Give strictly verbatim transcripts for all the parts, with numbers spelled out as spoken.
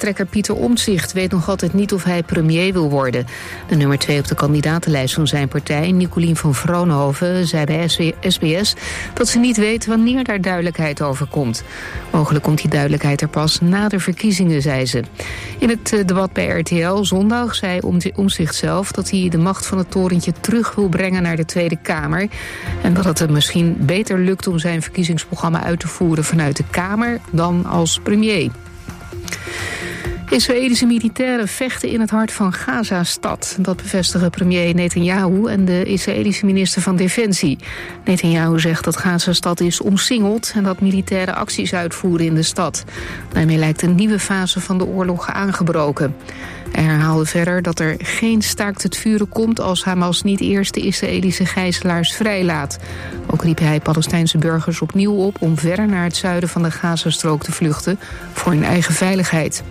lijsttrekker Pieter Omtzigt weet nog altijd niet of hij premier wil worden. De nummer twee op de kandidatenlijst van zijn partij, Nicolien van Vroonhoven, zei bij S B S dat ze niet weet wanneer daar duidelijkheid over komt. Mogelijk komt die duidelijkheid er pas na de verkiezingen, zei ze. In het debat bij R T L zondag zei Omtzigt zelf dat hij de macht van het torentje terug wil brengen naar de Tweede Kamer. En dat het hem misschien beter lukt om zijn verkiezingsprogramma uit te voeren vanuit de Kamer dan als premier. Israëlische militairen vechten in het hart van Gaza-stad. Dat bevestigen premier Netanyahu en de Israëlische minister van Defensie. Netanyahu zegt dat Gaza-stad is omsingeld en dat militairen acties uitvoeren in de stad. Daarmee lijkt een nieuwe fase van de oorlog aangebroken. Hij herhaalde verder dat er geen staakt het vuren komt als Hamas niet eerst de Israëlische gijzelaars vrijlaat. Ook riep hij Palestijnse burgers opnieuw op om verder naar het zuiden van de Gazastrook te vluchten voor hun eigen veiligheid.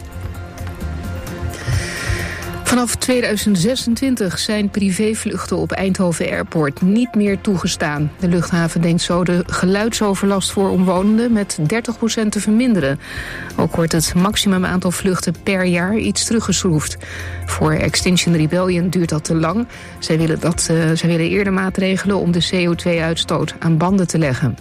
Vanaf tweeduizend zesentwintig zijn privévluchten op Eindhoven Airport niet meer toegestaan. De luchthaven denkt zo de geluidsoverlast voor omwonenden met dertig procent te verminderen. Ook wordt het maximum aantal vluchten per jaar iets teruggeschroefd. Voor Extinction Rebellion duurt dat te lang. Zij willen, dat, uh, zij willen eerder maatregelen om de C O twee uitstoot aan banden te leggen.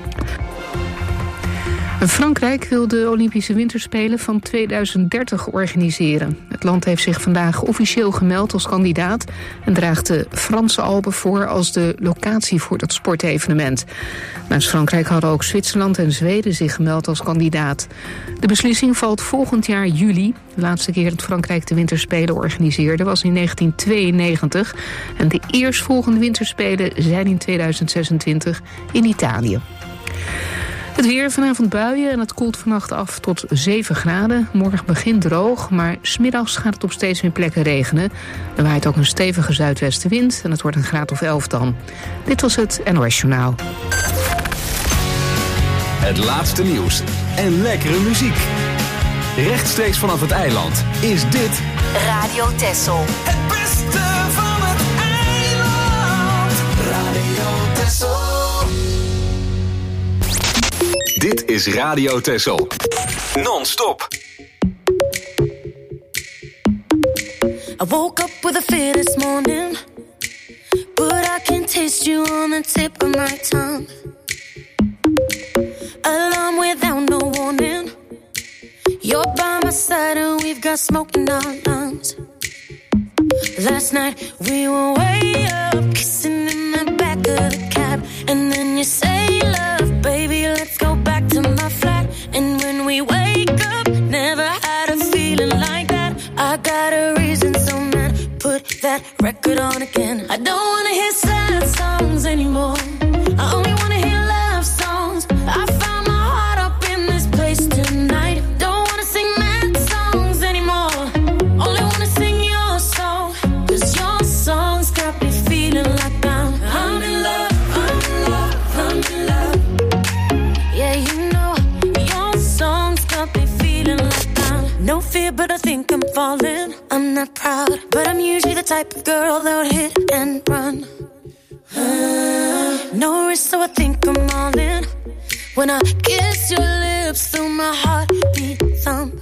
Frankrijk wil de Olympische Winterspelen van tweeduizend dertig organiseren. Het land heeft zich vandaag officieel gemeld als kandidaat en draagt de Franse Alpen voor als de locatie voor dat sportevenement. Naast Frankrijk hadden ook Zwitserland en Zweden zich gemeld als kandidaat. De beslissing valt volgend jaar juli. De laatste keer dat Frankrijk de Winterspelen organiseerde was in negentien tweeënnegentig. En de eerstvolgende Winterspelen zijn in tweeduizend zesentwintig in Italië. Het weer, vanavond buien en het koelt vannacht af tot zeven graden. Morgen begint droog, maar 's middags gaat het op steeds meer plekken regenen. Er waait ook een stevige zuidwestenwind en het wordt een graad of elf dan. Dit was het N O S Journaal. Het laatste nieuws en lekkere muziek. Rechtstreeks vanaf het eiland is dit Radio Texel. Het beste van het eiland. Radio Texel. Dit is Radio Texel. Non-stop. I woke up with a fear this morning, but I can taste you on the tip of my tongue. Alarm without no warning. You're by my side and we've got smoke in our lungs. Last night we were way up, kissing in the back of the cab, and then you say, love, baby, let's go back to my flat. And when we wake up, never had a feeling like that. I got a reason, so man, put that record on again. I don't wanna hear sad songs anymore. I only wanna hear love songs. I found my heart up in this place tonight. Don't wanna sing mad songs anymore. Only wanna sing your song, 'cause your songs got me feeling like I'm, I'm in love, I'm in love, I'm in love. Yeah, you know, your songs got me feeling like I'm no fear, but I think I'm falling. I'm not proud, but I'm usually the type of girl that would hit and run. Uh, no risk, so I think I'm all in. When I kiss your lips through my heartbeat thump.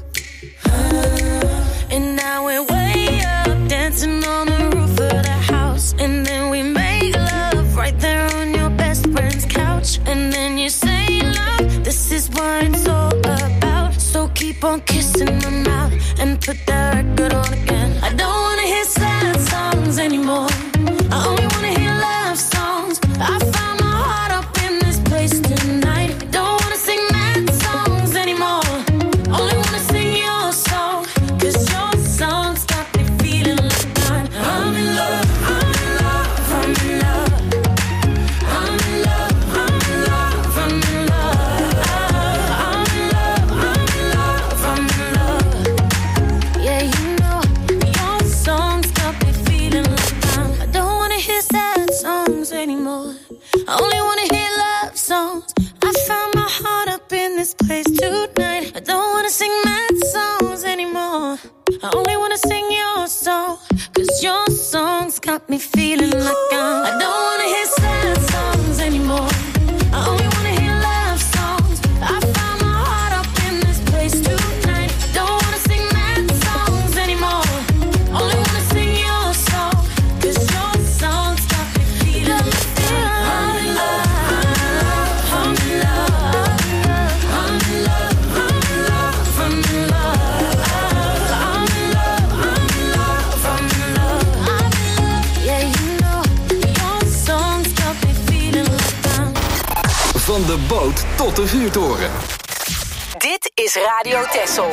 Uh, and now we're way up, dancing on the roof of the house. And then we make love right there on your best friend's couch. And then you say, love, this is what it's all about. So keep on kissing my mouth and put that record on again. I don't wanna hear sad songs anymore. I only wanna hear love songs. I found my heart up in this place tonight. Don't wanna sing mad songs anymore. Only wanna sing your song, 'cause your songs got me feeling like I'm, I'm in love, I'm in love, I'm in love. I'm in love, I'm in love, I'm in love. I'm in love, I'm in love, I'm in love. Yeah, you know, your songs got me feeling like I'm, I don't wanna hear sad songs anymore. I only wanna hear love songs. I found my heart up in this place tonight. I don't wanna sing mad songs anymore. I only wanna sing your song, 'cause your songs got me feeling like I'm, I don't wanna hear sad songs anymore. I only wanna hear love songs. I found my heart up in this place tonight. I don't wanna sing mad de boot tot de vuurtoren. Dit is Radio Texel.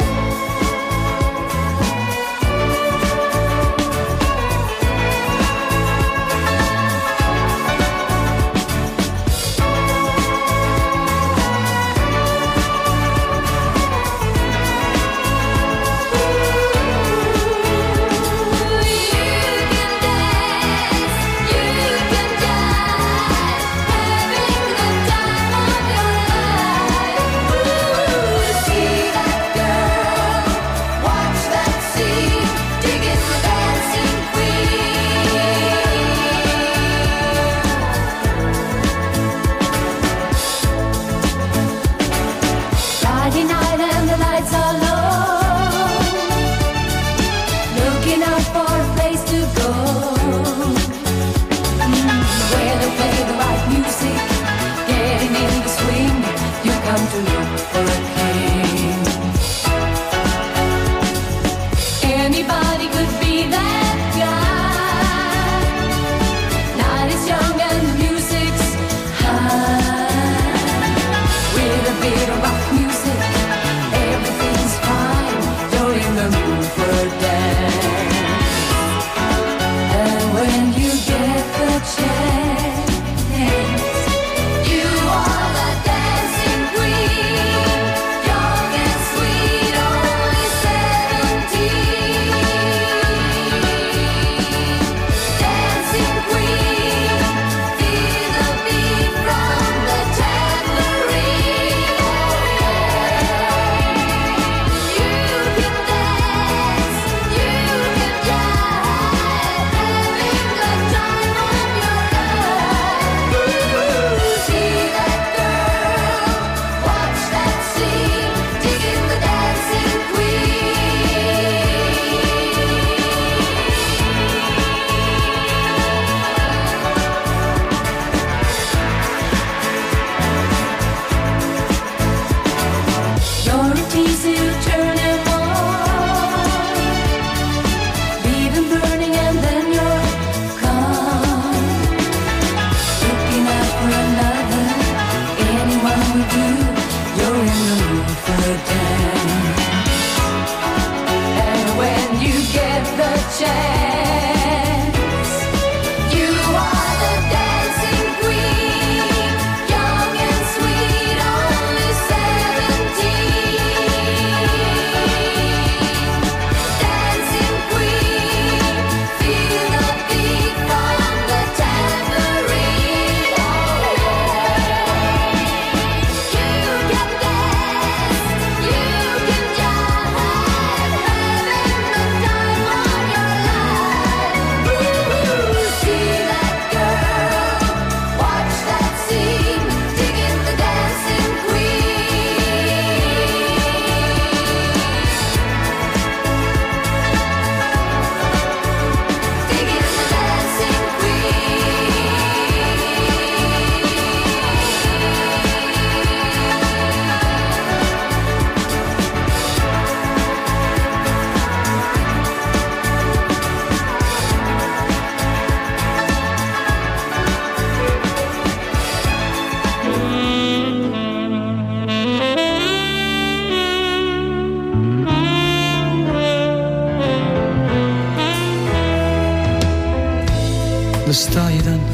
Daar sta je dan,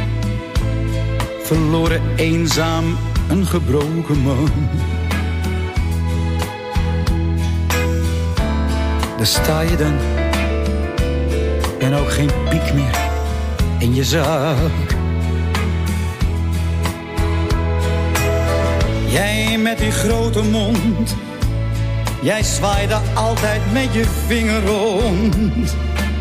verloren, eenzaam, een gebroken man. Daar sta je dan, en ook geen piek meer in je zak. Jij met die grote mond, jij zwaaide altijd met je vinger rond.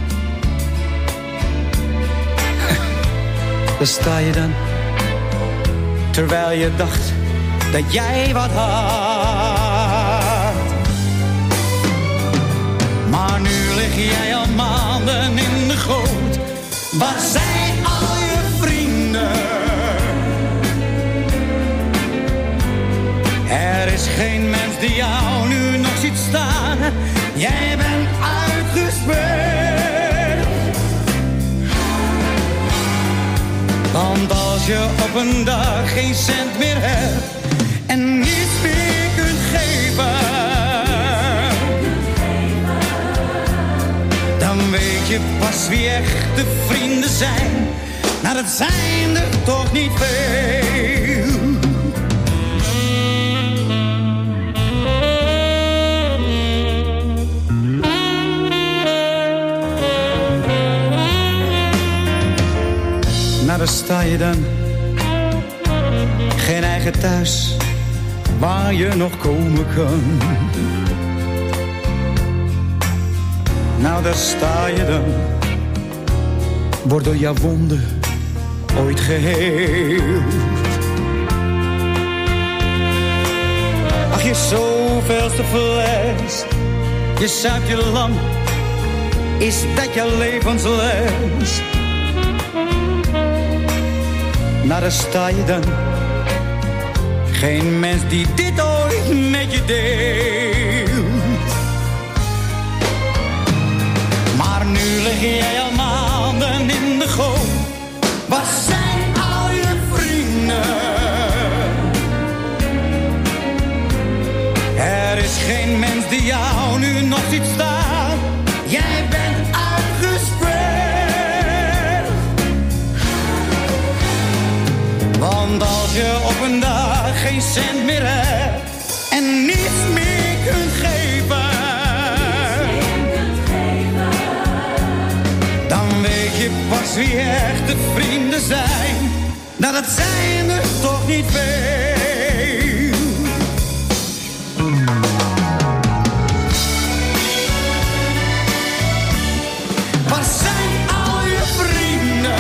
Daar sta je dan, terwijl je dacht dat jij wat had. Maar nu lig jij al maanden in de goot. Waar zijn al je vrienden? Er is geen mens die jou nu nog ziet staan. Jij bent uitgespeeld. Want als je op een dag geen cent meer hebt en niets meer kunt geven, dan weet je pas wie echte vrienden zijn. Nou, dat zijn er toch niet veel. Nou, daar sta je dan. Geen eigen thuis waar je nog komen kan. Nou, daar sta je dan. Wordt door jouw wonden ooit geheeld. Ach, je zoveelste fles. Je zuipt je lang. Is dat je levensles? Nou, daar sta je dan. Geen mens die dit ooit met je deelt. Maar nu lig jij al maanden in de goot. Waar zijn al je vrienden? Er is geen mens die jou nu nog ziet staan. Jij bent uitgespeeld. Want als je op een dag geen cent meer hebt en niets meer kunt geven, dan weet je pas wie echte vrienden zijn. Nou, dat zijn er toch niet veel. Waar zijn al je vrienden?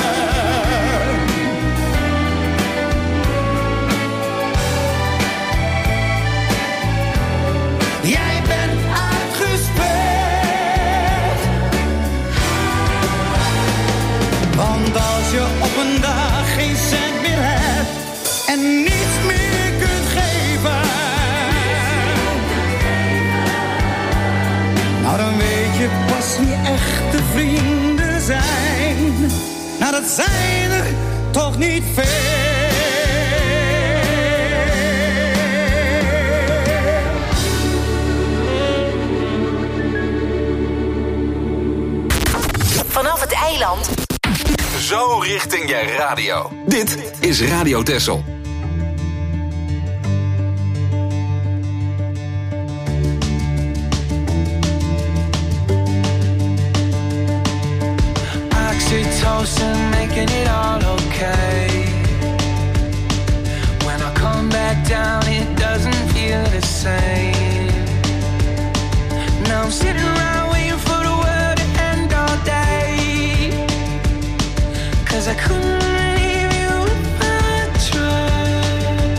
Jij bent uitgespeeld. Want als je op een dag geen cent meer hebt en niets meer kunt geven, nou, dan weet je pas wie echte vrienden zijn. Nou, dat zijn er toch niet veel. Vanaf het eiland. Zo richting je radio. Dit is Radio Texel. Oxytocin making it all okay. When I come back down it doesn't feel the same. Now I'm sitting around waiting for the world to end all day. Cause I couldn't leave you if I tried.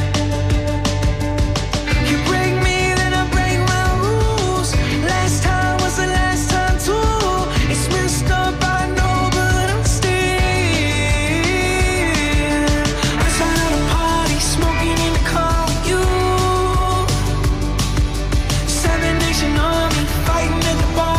You break me, then I break my rules. Last time was the last time too. It's messed up, I know, but I'm still outside of the party, smoking in the car with you. Seven Nation Army fighting at the bar.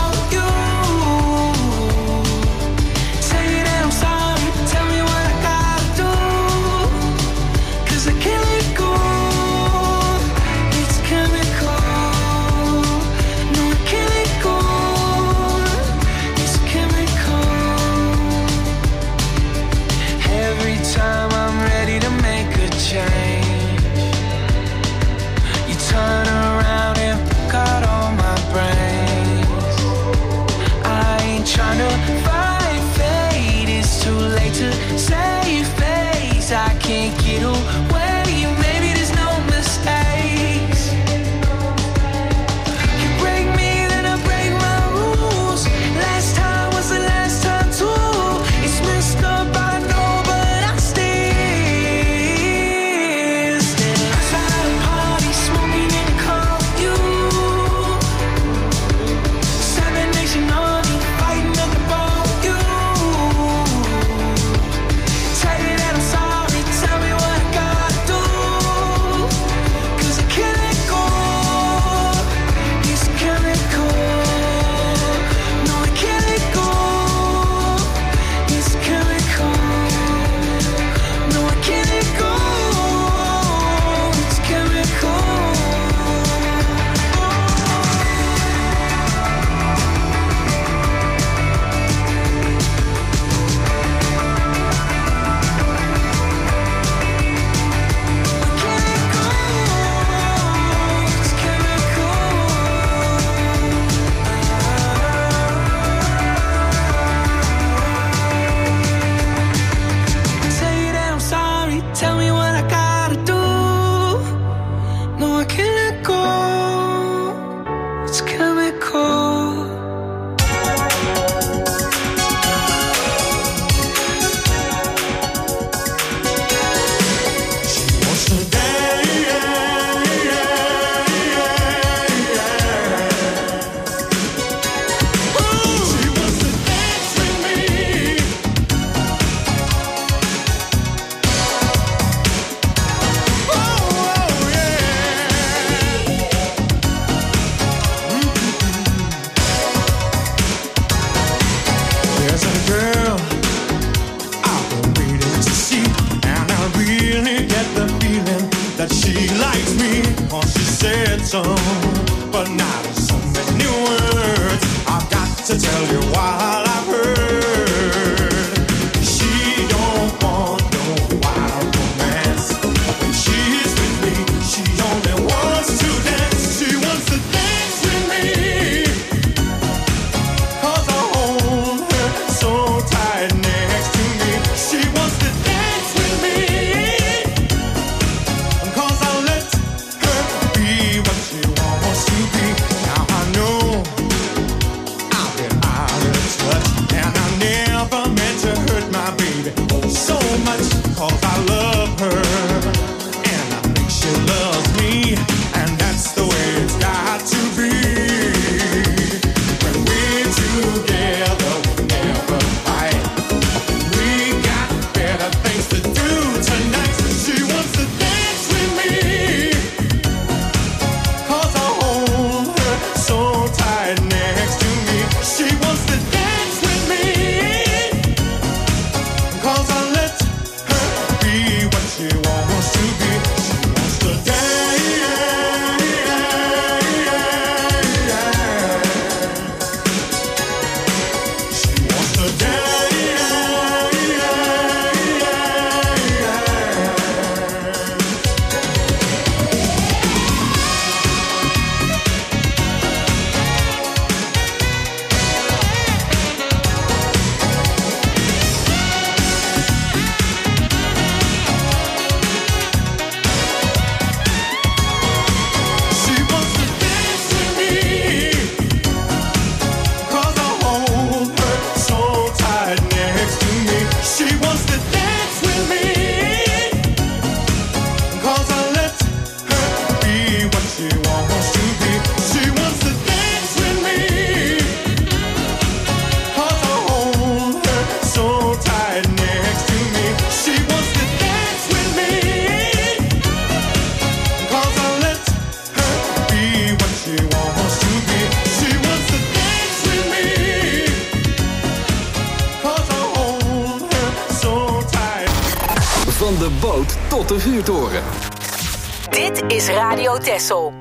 to tell you what I've heard. She don't want no wild romance. When she's with me, she only wants to dance. She wants to dance with me, 'cause I hold her so tight next to me. She wants to dance with me, 'cause I let her be what she wants to be. Now I know I've been out of touch, and I never meant to hurt my baby so much, 'cause I love her, and I think she loves me, and that's the way it's got to be. When we're together, we never fight. We got better things to do tonight. She wants to dance with me, 'cause I hold her so tight next to me. She wants to dance with me, 'cause I let her be what she wants to be. She wants to dance. She wants to dance. She wants to dance with me, 'cause I hold her so tight next to me. She wants to dance with me, 'cause I let her be what she wants to be. She wants to dance with me, 'cause I hold her so tight next to me. She wants to dance with me, 'cause I let her be what she wants to be. She wants to dance with me, 'cause I hold her so tight. Van de boot tot de vuurtoren. Dit is Radio Texel.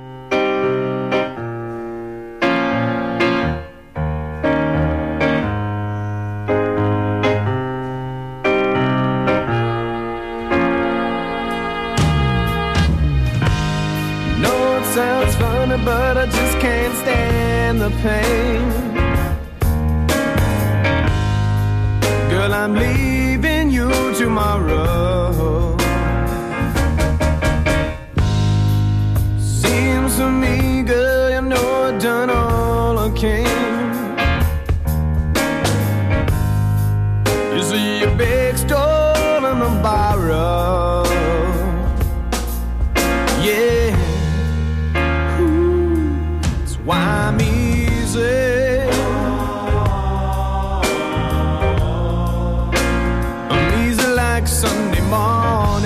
No, it sounds funny, but I just can't stand the pain. Girl, I'm leaving you tomorrow. Seems to me, girl, you know I've done all I can. You see your big stole and the borrow. Yeah. Ooh, it's why I'm easy. I'm easy like Sunday morning.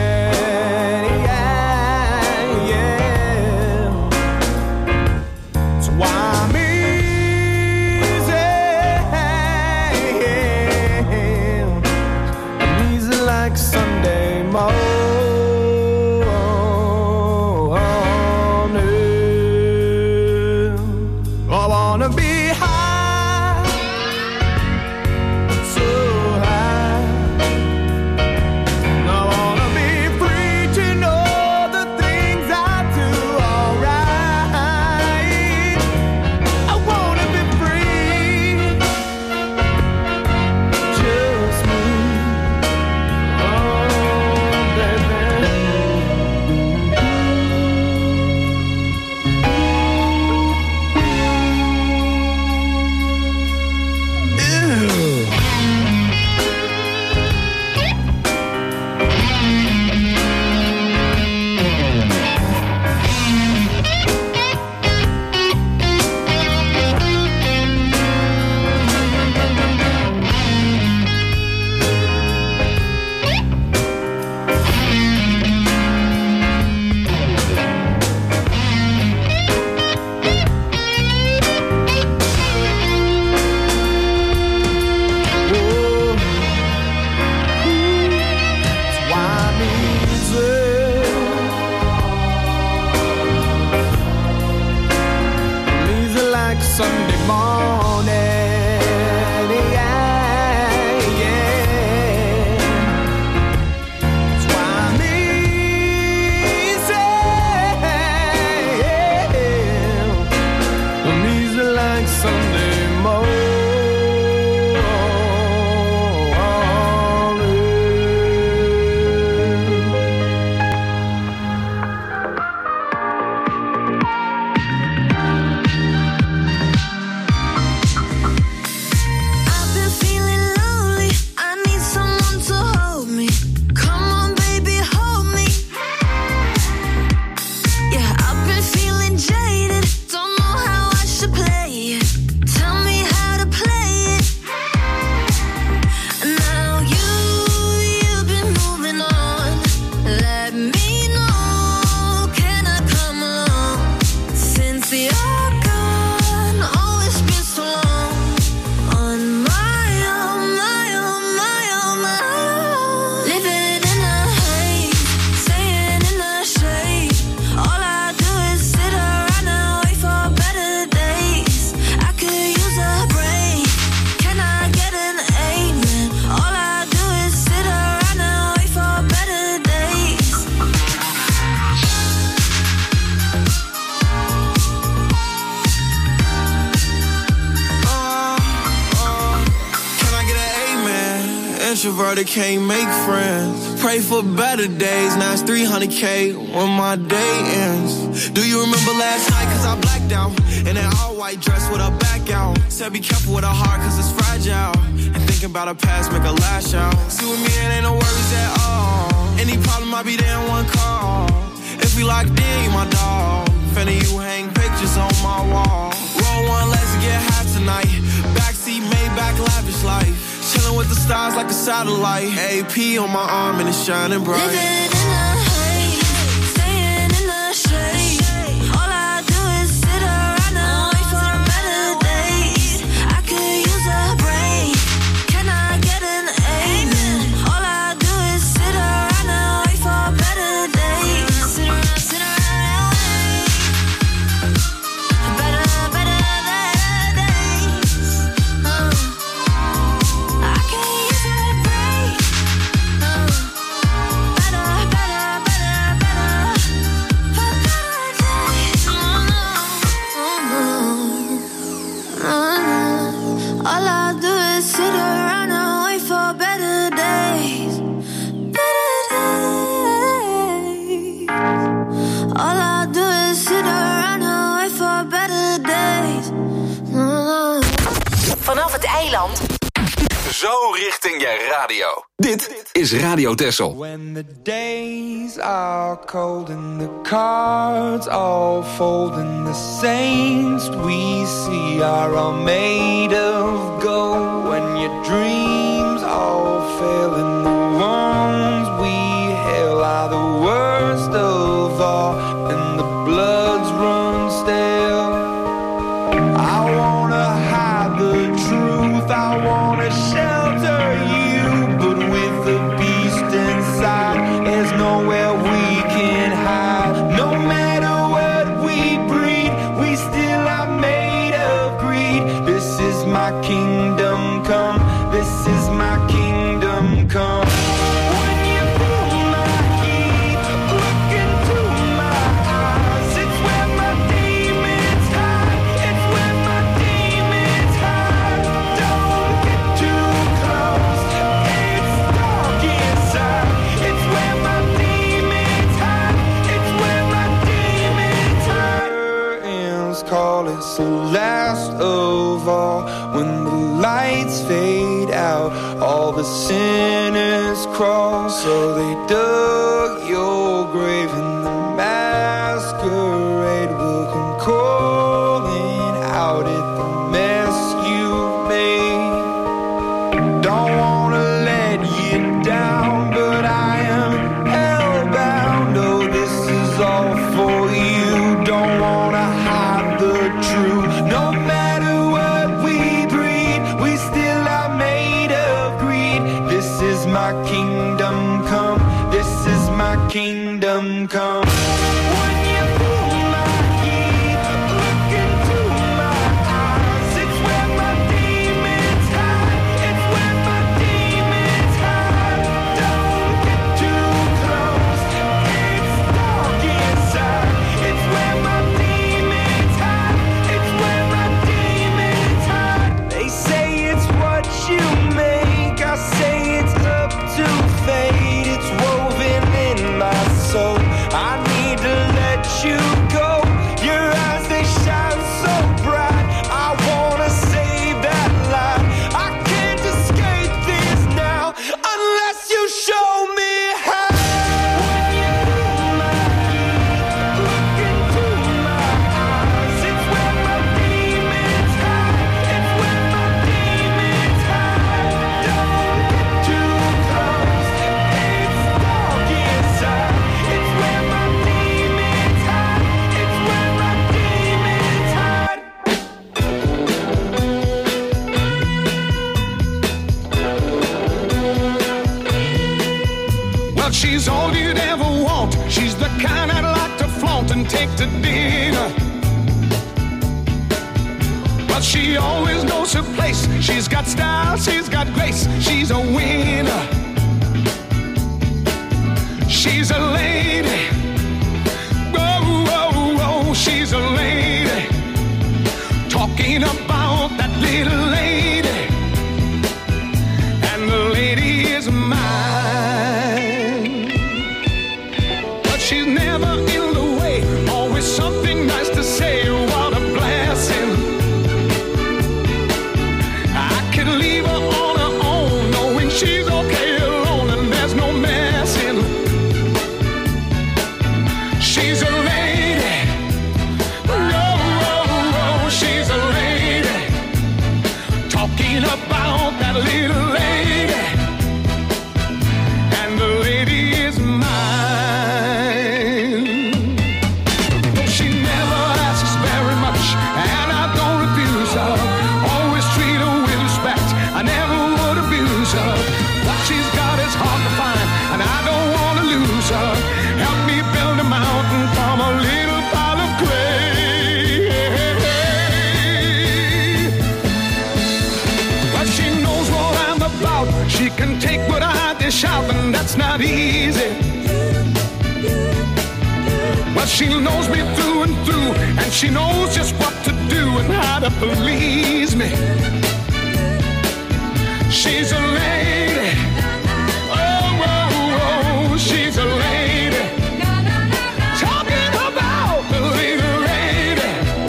Yeah, yeah. It's why I'm easy. I'm easy like Sunday morning. I wanna be high, so high. I wanna be free to know the things I do alright. I wanna be free, just me. Oh, baby. introverted, can't make friends. Pray for better days, now it's three hundred K when my day ends. Do you remember last night, cause I blacked out in that all-white dress with her back out. Said be careful with her heart, cause it's fragile. And thinking about her past, make her lash out. See with me, it ain't no worries at all. Any problem, I'll be there in one call. If we locked in, you my dog. Fan of you, hang pictures on my wall. Roll one, let's get high tonight. Backseat, Maybach, lavish life. Chilling with the stars like a satellite. A P on my arm and it's shining bright. Living in the haze, staying in the shade. All I do is sit around and wait for better days. I could use a break. Can I get an amen? All I do is sit around and wait for better days. Sit around, sit around and wait. Better, better, better days. Uh. I can use a break. Uh. Better, better, better, better. For better days. Uh, uh, uh. All I do is sit around and wait for better days. Better days. All I do is sit around and wait for better days. Uh. Vanaf het eiland. Zo richting je radio. Dit is Radio Texel. When the days are cold and the cards all fold and the saints we see are all made of gold. When your dreams all fail and the ones we hail are the worst of all and the bloods run stale. I wanna hide the truth, I wanna shelter you, but with the beast inside, there's nowhere we can hide. No matter what we breed, we still are made of greed. This is my kingdom come, this is my kingdom come. When you feel my heat, look into my eyes, it's where my demons hide, it's where my demons hide. Don't get too close, it's dark inside, it's where my demons hide, it's where my demons hide. Curtains call, it's the last of all. When the lights fade out, all the sinners crawl. So they dug your grave and the masquerade will come calling out at the mess you made. Don't wanna let you down, but I am hellbound. Oh, this is all for you. Don't wanna hide the truth. No matter what we breed, we still are made of greed. This is my kingdom come, this is my kingdom come. When you feel my heat, look into my eyes, it's where my demons hide, it's where my demons hide. Don't get too close, it's dark inside, it's where my demons hide, it's where my demons hide. They say it's what you make, I say it's up to fate. It's woven in my soul, I need to let you go. Your eyes, they shine so bright, I wanna save that light. I can't escape this now unless you show me how. When you feel my heat, look into my eyes, it's where my demons hide, it's where my demons hide. Don't get too close, it's dark inside, it's where my demons hide, it's where my demons hide. Well, she's all you'd ever want. She's the kind I'd like to flaunt and take to dinner. But she always knows her place. She's got style, she's got grace. She's a winner. She's a lady. Whoa, whoa, whoa, she's a lady. Talking about that little lady. And the lady is talking about that little lady, and the lady is mine. No, she never asks very much, and I don't refuse her. Always treat her with respect, I never would abuse her. What she's got is hard to find, and I don't want to lose her. Help me build a mountain from a little pile of clay. But she knows what I'm about. She can take what I dish out, and that's not easy. But she knows me through and through, and she knows just what to do and how to please me. She's a lady. Oh, oh, oh, she's a lady. Talking about the little lady,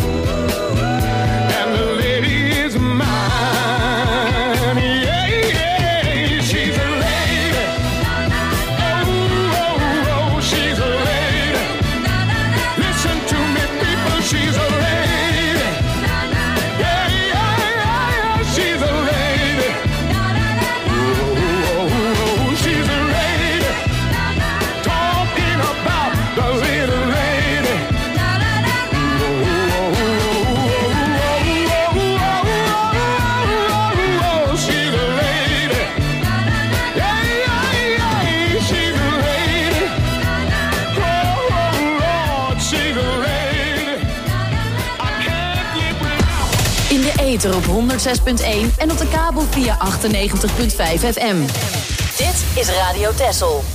and the lady is mine. Yeah, yeah, she's a lady. Oh, oh, oh, she's a lady. Listen to me, people, she's a lady. Yeah, yeah, yeah, yeah, she's a lady. Oh, oh, oh, she's a lady. Talking about the little lady. Oh, oh, oh, oh, oh, she's a lady. Yeah, yeah, yeah, she's a lady. Oh, Lord, she's a lady. I can't live without. In de ether op honderdzes punt één en op de kabel via achtennegentig punt vijf F M. Dit is Radio Texel.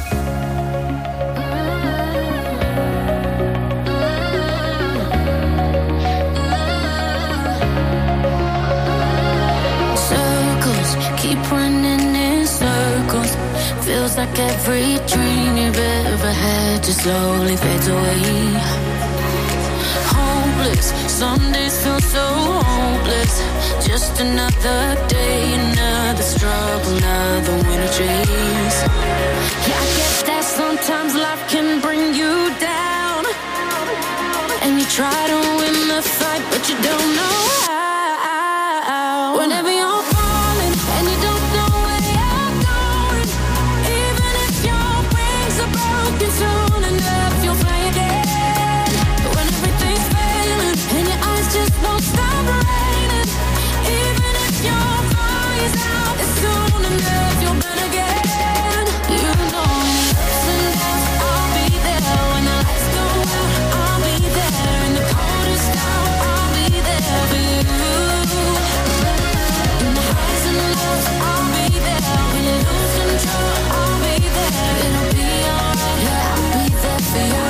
Circles keep running in circles. Feels like every dream you've ever had just slowly fades away. Hopeless, some days feel so hopeless. Just another day, another struggle, another winter chase. Yeah, I get that sometimes life can bring you down, and you try to win the fight, but you don't know how. Whenever you're falling and you don't know where you're going, even if your wings are broken soon enough, you'll fly again. When everything's failing and your eyes just won't stop raining, even if your fire's out, it's soon enough, you'll burn again. You know in the ups and downs, I'll be there. When the lights go out, I'll be there. In the coldest hour, I'll be there for you. In the highs and lows, I'll be there. When you lose control, I'll be there. It'll be alright, yeah, I'll be there for you.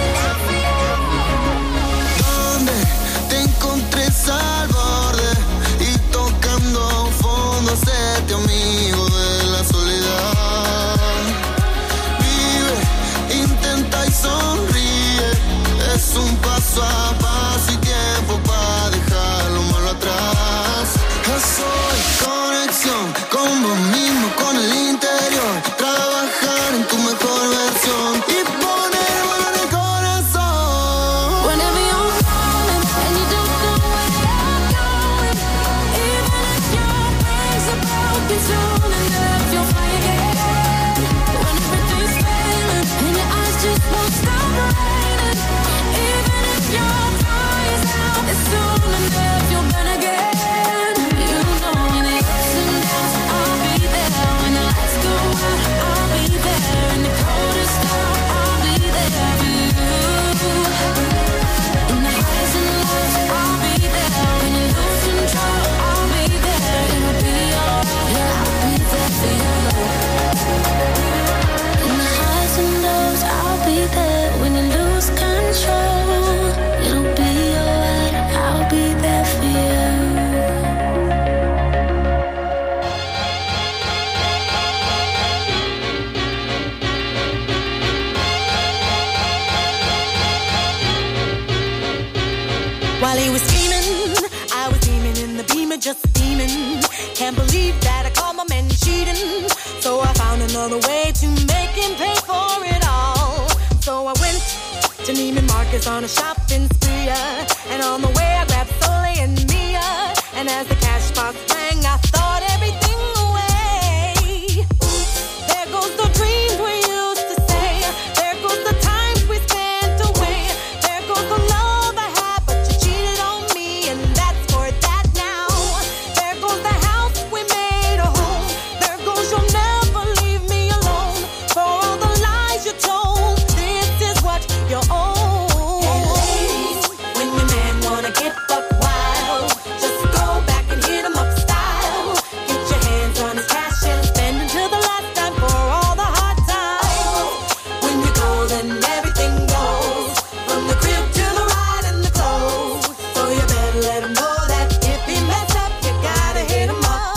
Donde te encontrés al borde y tocando fondo, séte amigo de la soledad. Vive, intenta y sonríe. Es un paso a paso y tiempo para dejar lo malo atrás. Soy conexión con vos mismo, con el interior. Trabajar en tu mejor versión y poner mano en el corazón. Whenever you're falling and you don't know where you're going, even if your wings are broken soon enough, you'll fly again. When everything's failing and your eyes just won't stop raining, even if your fire's out, it's soon enough, you'll burn again. You know in the ups and downs, I'll be there. When the lights go out, I'll be there. In the coldest hour, I'll be there for you. In the highs and lows, I'll be there. When you lose control, I'll be there. It'll be alright, yeah, I'll be there for you. In the highs and lows, I'll be there. When you lose control, it'll be alright, I'll be there for you. While he was scheming, I was beaming in the beamer, just steaming. Can't believe that I caught my man cheating. So I found another way to make him pay for it all. So I went to Neiman Marcus on a shopping spree, uh, and on the way I grabbed Sully and Mia. And as the cat cash box rang, I thought everything away. There goes the dreams we used to say. There goes the times we spent away. There goes the love I had, but you cheated on me, and that's for that now. There goes the house we made a home. There goes you'll never leave me alone. For all the lies you told, this is what you own. When your man wanna get buck wild, just go back and hit him up style. Get your hands on his cash and spend until the last time for all the hard times. When you go, then everything goes, from the crib to the ride and the clothes. So you better let him know that if he mess up, you gotta hit him up.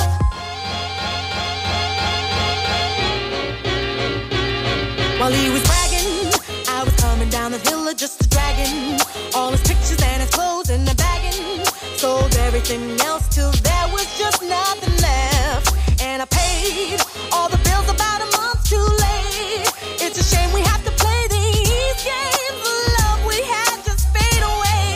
While he was bragging, I was coming down the hill of just a dragon. All his pictures and his clothes in the bagging. Sold everything else till there was just nothing left. And I paid all the bills about a month too late. It's a shame we have to play these games. The love we had just fade away,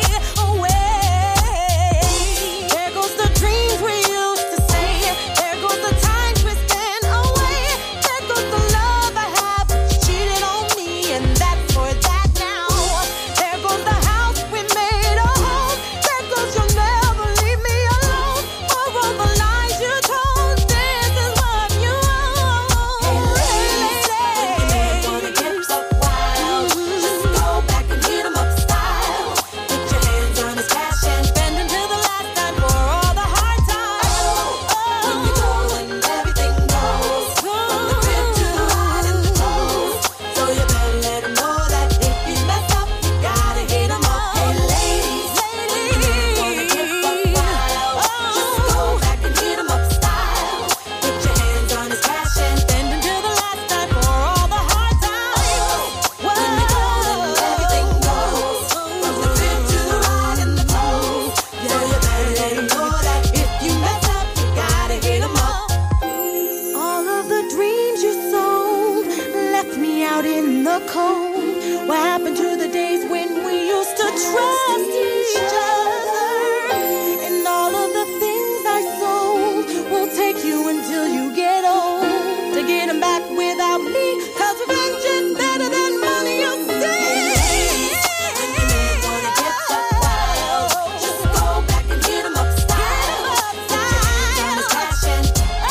away. There goes the dreams we used to say. There goes the times we spent away. There goes the love I had, but you cheated on me, and that's for that now. There goes the house we made a home. There goes you'll never leave me alone. For all the lies you told, this is what you own. Hey, lady. When your man wanna get buck wild, just go back and hit him up style. Get your hands on his cash and spend until the last time for all the hard times. When you go, then everything goes, from the crib to the ride and the clothes. So you better let him know that if he mess up, you gotta hit him up. Hey, ladies, ladies, wanna get buck wild, just go back and hit him up style. Get your hands on his cash and spend until the last time for all the hard times. When you go, then everything goes, from the crib to the ride and the clothes. So you better let him know that if you mess up, you gotta hit him up. All of the dreams you sold left me out in the cold. What happened to the days when we used to trust each other? And all of the things I sold will take you until you get old to get them back without me. 'Cause revenge is better than money, you see. When your man wanna get buck wild, just go back and hit him up style. Get your hands on his cash and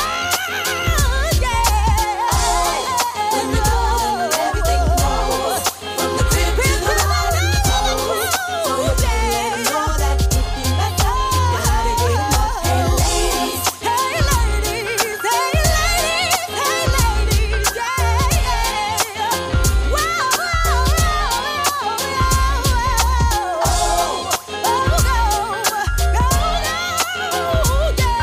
when you go, then everything goes, from the crib to the ride and the clothes. So you better let him know that if he mess up, you gotta hit him up. Hey, ladies, hey, ladies, hey, ladies, hey, ladies, yeah, yeah. Whoa, whoa, whoa, whoa, oh, oh, go, go, go, yeah.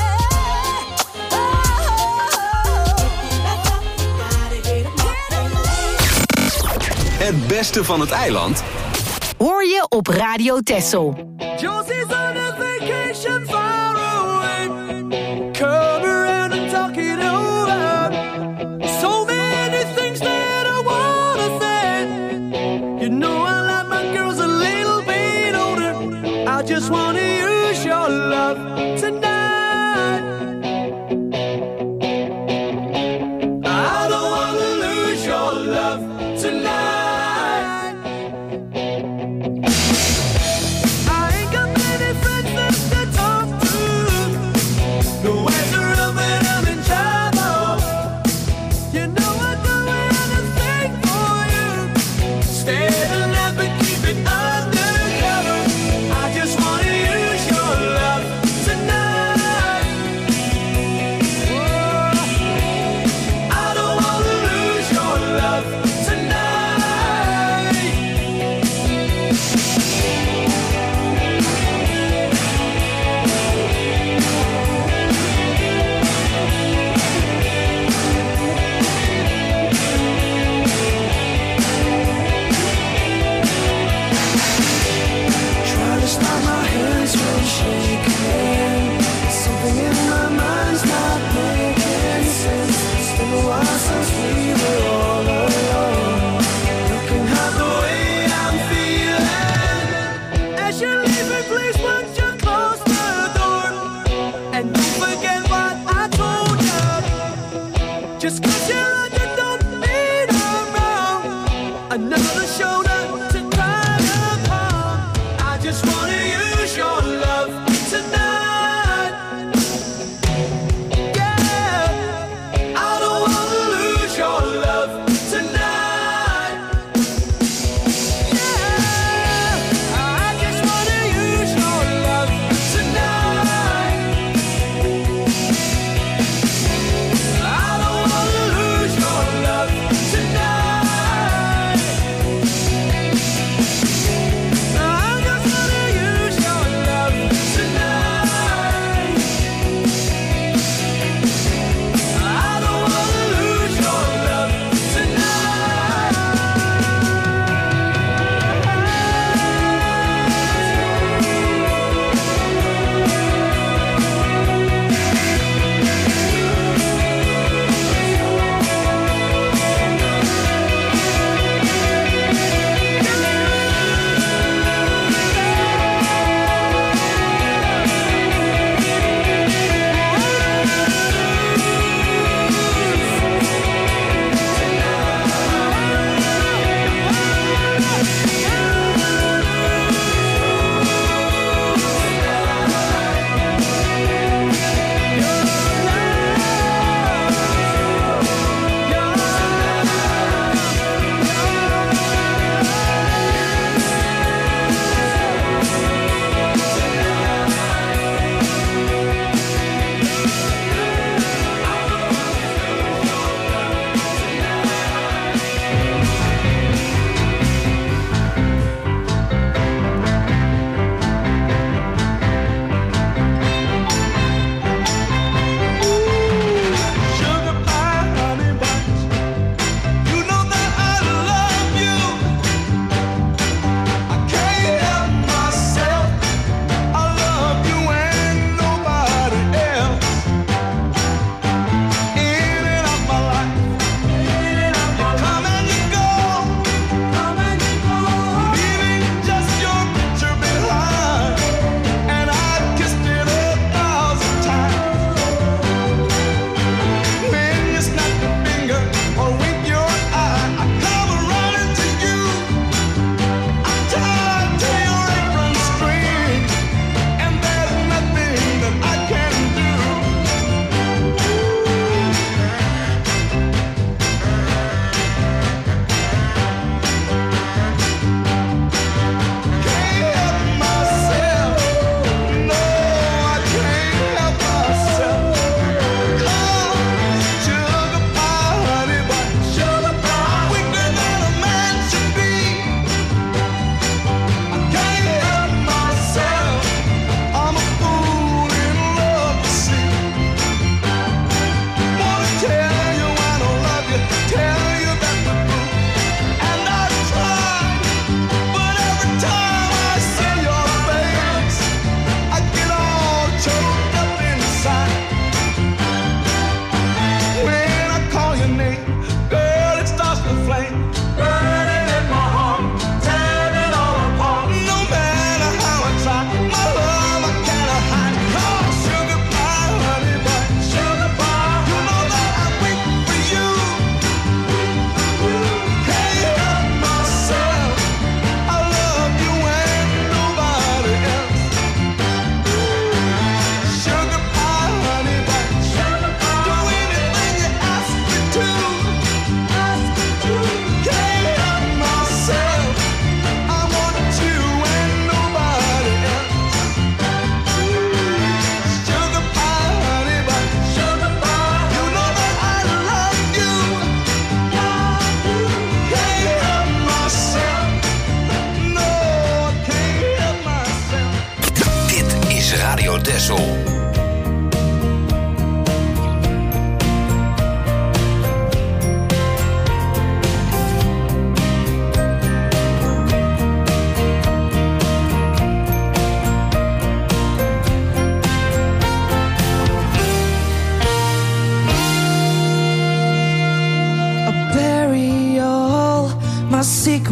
Het beste van het eiland Hoor je op Radio Texel. Josie's on a vacation far away. Come around and talk it over. So many things that I wanna say. You know I like my girls a little bit older. I just wanna use your love tonight. I don't wanna lose your love tonight. I ain't got many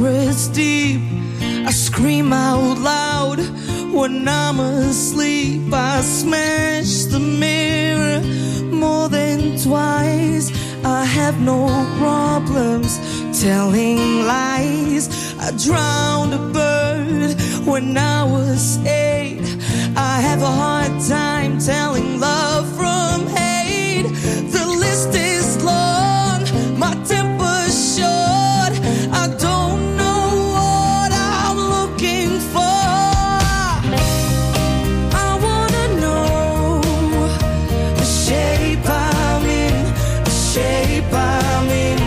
secrets deep. I scream out loud when I'm asleep. I smash the mirror more than twice. I have no problems telling lies. I drowned a bird when I was eight. I have a hard time telling love from hate. The list is long, my temper's short. I don't know what I'm looking for. I wanna know the shape I'm in, the shape I'm in.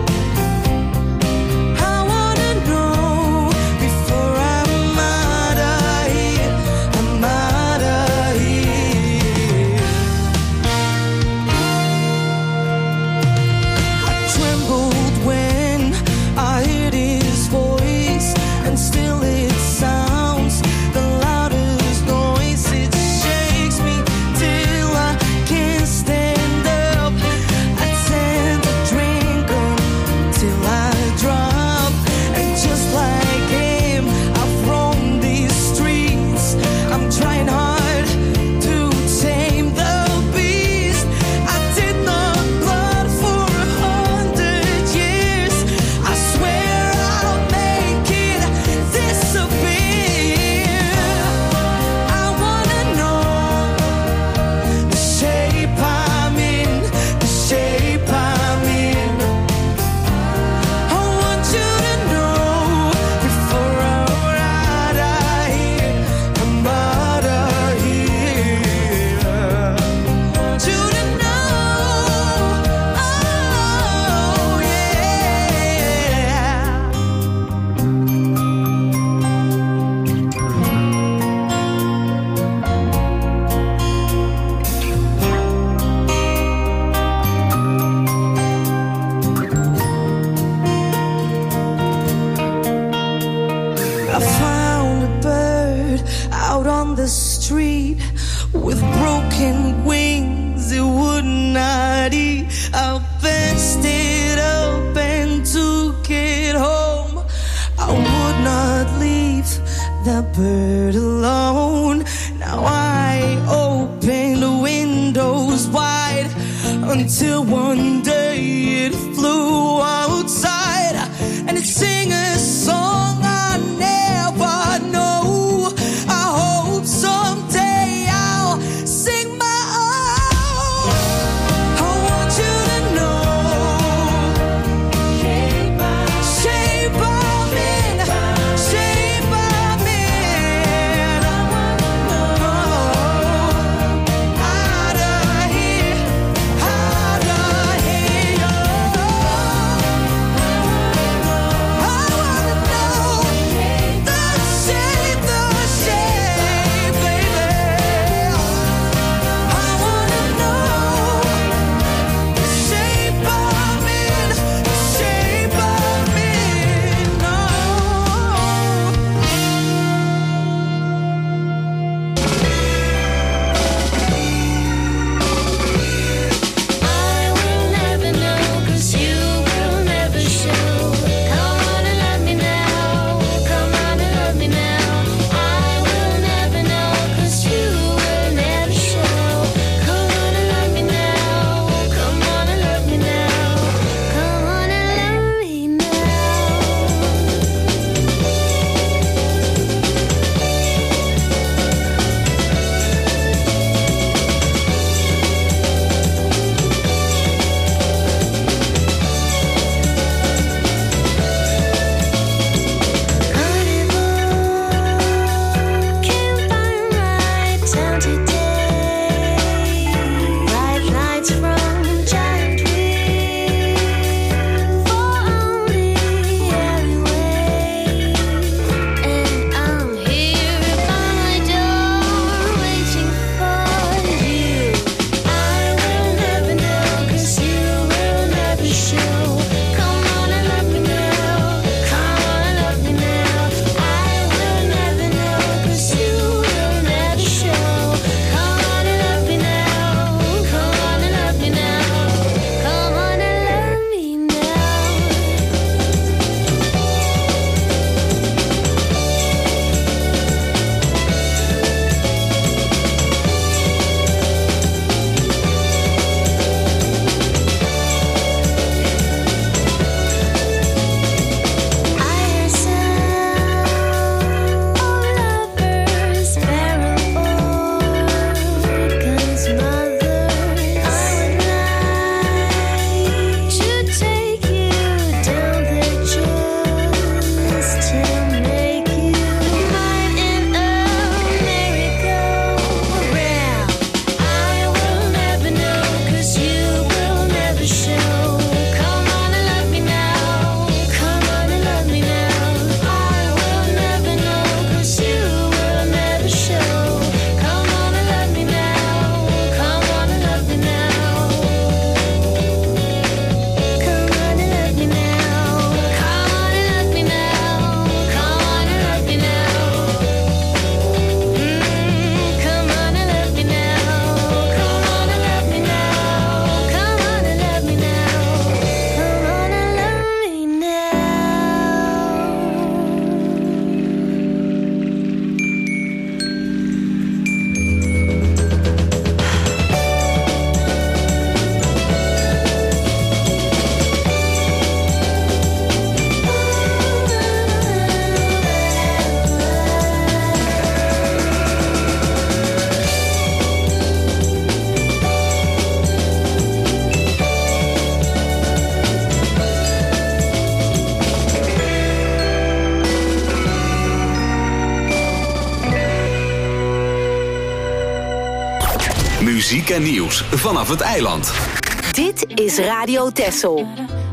I wanna know before I'm out of here, I'm out of here. I trembled when I heard his voice, and still it sounds the loudest noise. It shakes me till I can't stand up. I tend to drink until I drop, and just like him, I've roamed these streets. I'm trying hard to tame the beast. I did not blood for a hundred years. I swear I'll make it disappear. I wanna know the shape I'm in, the shape I'm in. I want you to know before I'm out of here, I'm out of here. I want you to know, oh yeah. I found a bird out on the street with broken wings. It would not eat. I fenced it up and took it home. I would not leave that bird alone. Now I open the windows wide until one day it flew outside and it sang a song I never know. I hope someday I'll sing my own. I want you to know, shape I'm in, shape I'm in. I wanna know, out of here, out of here. muziek en nieuws vanaf het eiland. Dit is Radio Texel.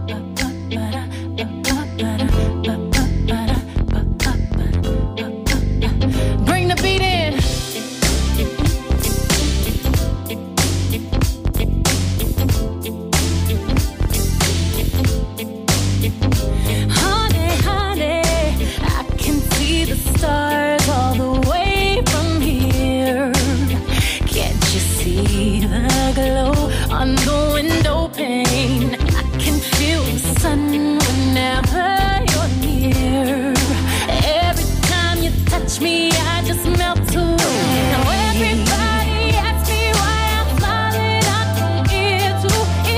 Bring the beat in. Honey, honey, I can see the stars all the way from here. Can't you see the glow on the window pane? I can feel the sun whenever you're near. Every time you touch me, I just melt away. Now everybody asks me why I'm smiling out from ear to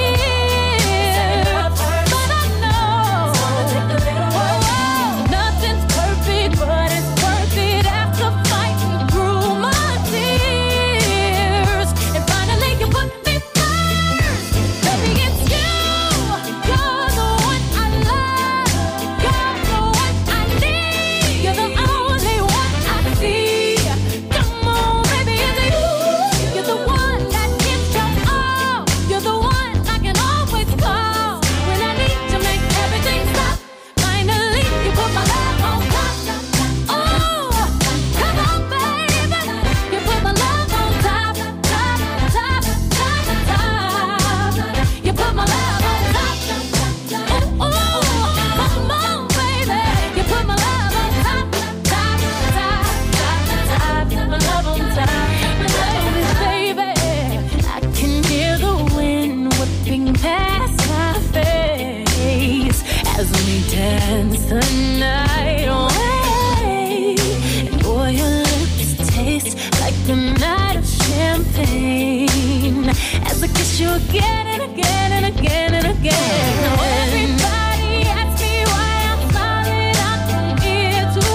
ear, but I know whoa, nothing's perfect, but it's worth it after fighting through my tears. And finally you put me first. Baby, it's you. You're the one I love. You're the one I need. You're the only one I see. Come on, baby, it's you. You're the one that gives your all. You're the one I can always call when I need to make everything stop. Finally, you put my love on top. Oh, come on, baby. You put my love on top, top, top, top, top. You put my love on top. Oh, oh, come on, baby. You put my love on top, top, top, top, top. My love on top. Baby, I can hear the wind whipping past my face as we dance the night away. And boy, your lips taste like the night of champagne as I kiss you again and again and again and again. Now everybody asks me why I'm smiling out from ear to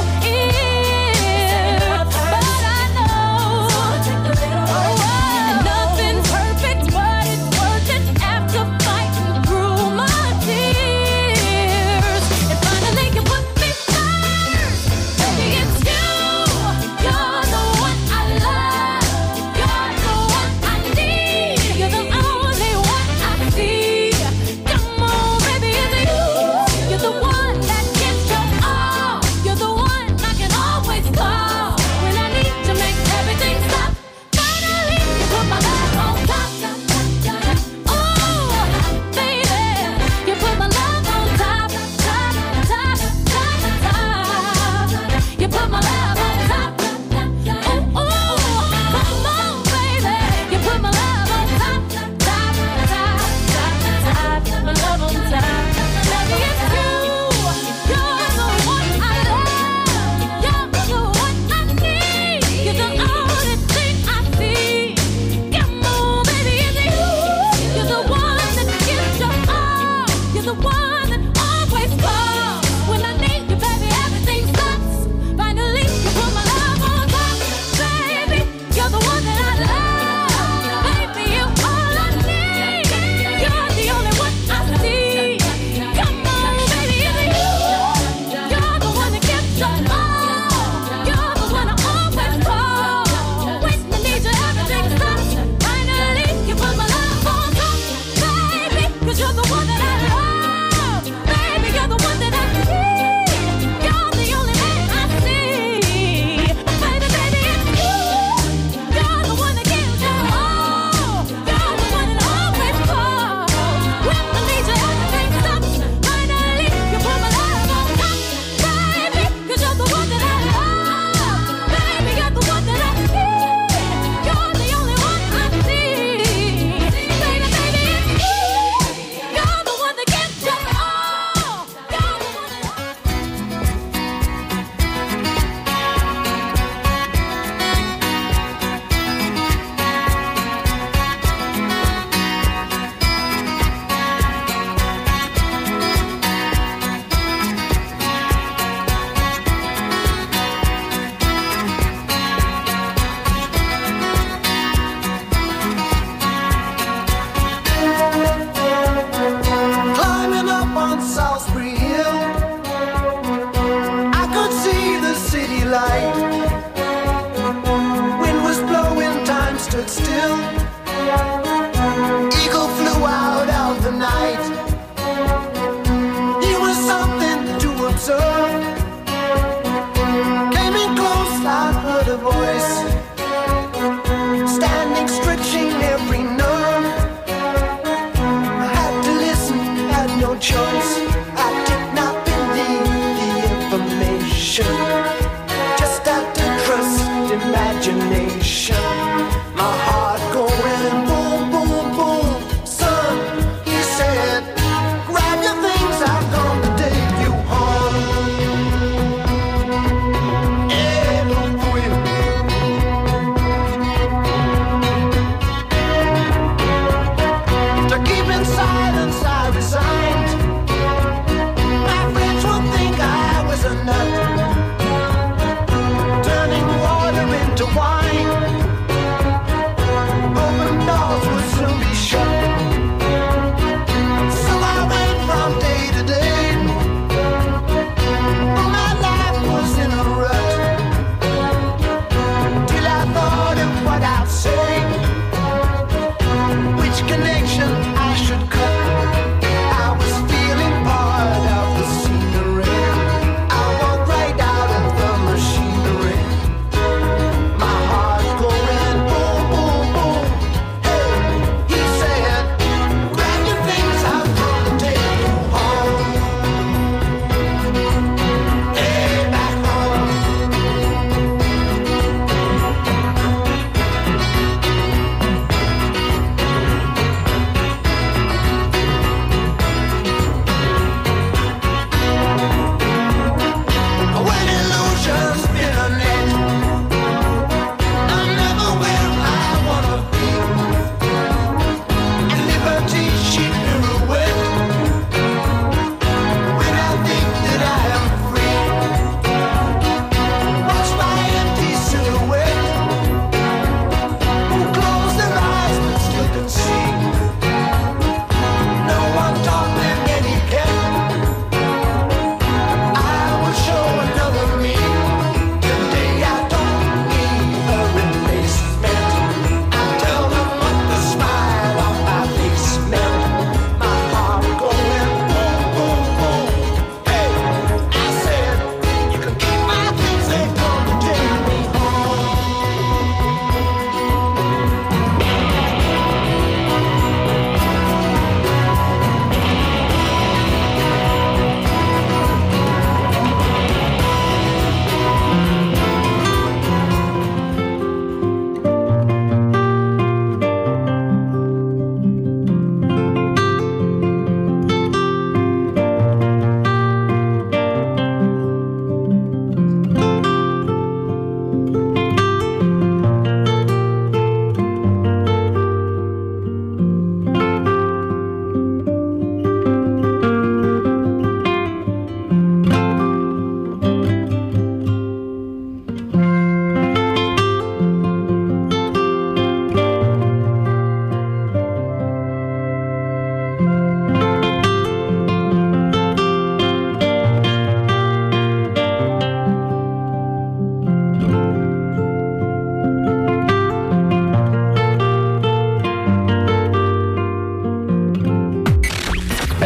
ear, but I know oh, nothing's perfect, but it's worth it after fighting through my tears. And finally you put me first. Baby, it's you. You're the one I love. You're the one I need. You're the only one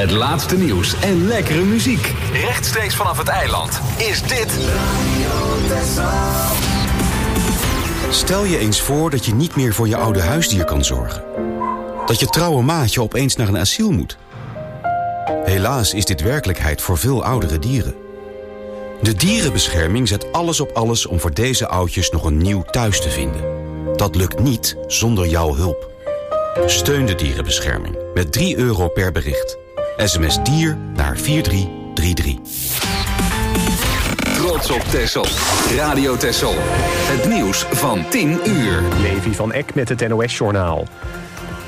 Het laatste nieuws en lekkere muziek. Rechtstreeks vanaf het eiland is dit Radio Texel. Stel je eens voor dat je niet meer voor je oude huisdier kan zorgen. Dat je trouwe maatje opeens naar een asiel moet. Helaas is dit werkelijkheid voor veel oudere dieren. De dierenbescherming zet alles op alles om voor deze oudjes nog een nieuw thuis te vinden. Dat lukt niet zonder jouw hulp. Steun de dierenbescherming met drie euro per bericht. S M S dier naar vier drie drie drie. Trots op Texel. Radio Texel. Het nieuws van tien uur. Levi van Eck met het N O S-journaal.